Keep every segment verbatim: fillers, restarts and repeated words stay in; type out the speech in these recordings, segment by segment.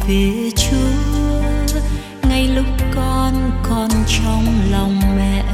về Chúa ngay lúc con còn trong lòng mẹ.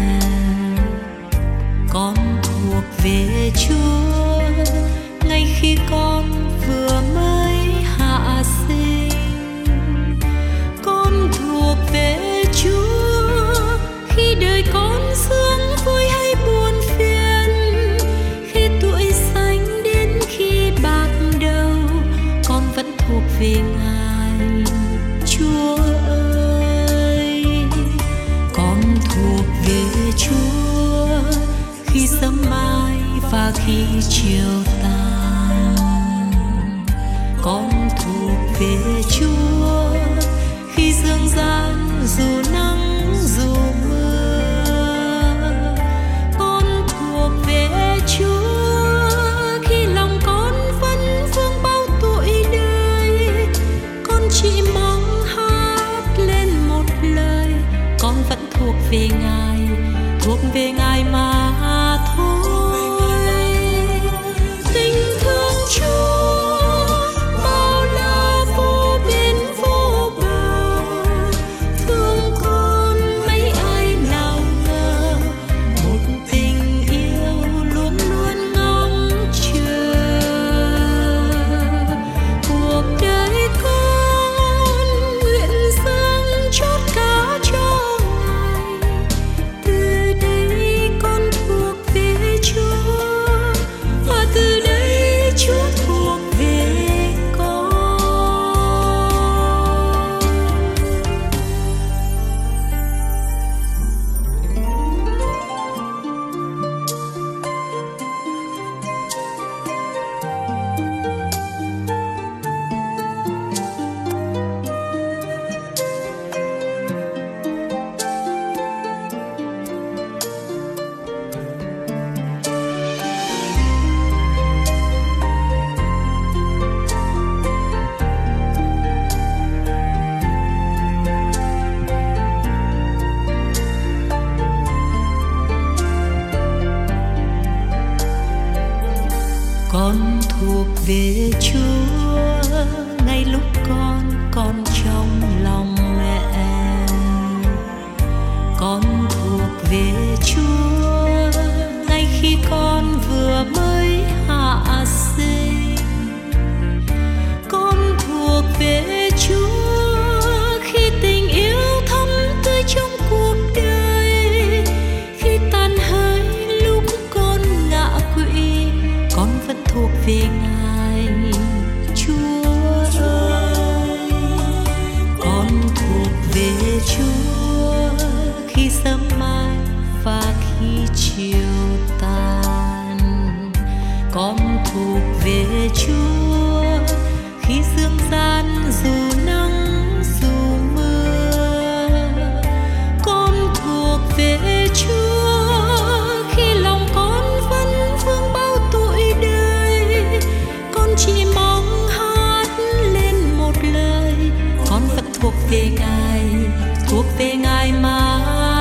Con thuộc về Chúa ngay khi con vừa mới hạ sinh. Con thuộc về Chúa khi đời con sướng vui hay buồn phiền, khi tuổi xanh đến khi bạc đầu, con vẫn thuộc về Ngài. Chúa ơi, con thuộc về Chúa khi sớm mai và khi chiều tàn. Con thuộc về Chúa khi dương gian dù nắng dù mưa. Con thuộc về Chúa khi lòng con vẫn vương bao tuổi đời. Con chỉ mong hát lên một lời, con vẫn thuộc về Ngài, thuộc về Ngài mà thôi. Tình thương Chúa bao la vô biên vô bờ, thương con mấy ai nào ngờ, một tình yêu luôn luôn ngóng chờ. Cuộc đời con nguyện dâng chót cả cho Ngài. Từ đây con thuộc về Chúa, và từ đây Chúa thuộc về con. Con thuộc về Chúa ngay lúc con còn trong lòng mẹ. Con thuộc về Chúa ngay khi con vừa mới hạ sinh. Con thuộc về Chúa khi tình yêu thắm tươi trong cuộc đời. Khi tan hơi lúc con ngã quỵ, con vẫn thuộc về Ngài. Chúa ơi, con thuộc về Chúa khi sớm mai và khi chiều tàn. Con thuộc về Chúa khi dương gian dù nắng dù mưa. Con thuộc về Chúa khi lòng con vẫn vương bao tuổi đời. Con chỉ mong hát lên một lời, con vẫn thuộc về Ngài, thuộc về Ngài mà